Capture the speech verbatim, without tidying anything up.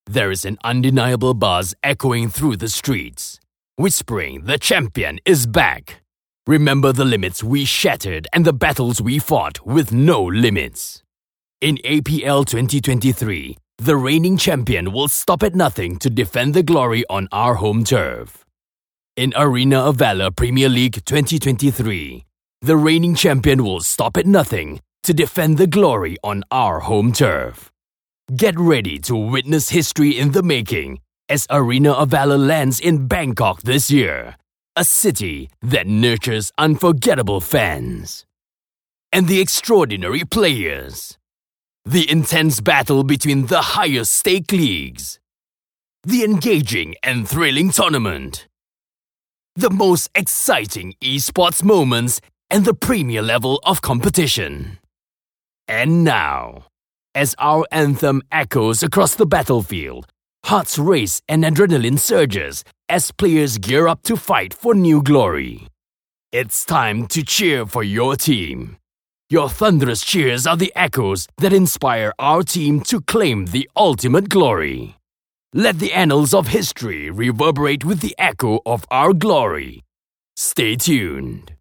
There is an undeniable buzz echoing through the streets, whispering the champion is back. Remember the limits we shattered and the battles we fought with no limits. In A P L twenty twenty-three, the reigning champion will stop at nothing to defend the glory on our home turf. In Arena of Valor Premier League twenty twenty-three, the reigning champion will stop at nothing to defend the glory on our home turf. Get ready to witness history in the making as Arena of Valor lands in Bangkok this year, a city that nurtures unforgettable fans. And the extraordinary players. The intense battle between the highest stake leagues. The engaging and thrilling tournament. The most exciting esports moments and the premier level of competition. And now, as our anthem echoes across the battlefield, hearts race and adrenaline surges as players gear up to fight for new glory. It's time to cheer for your team. Your thunderous cheers are the echoes that inspire our team to claim the ultimate glory. Let the annals of history reverberate with the echo of our glory. Stay tuned.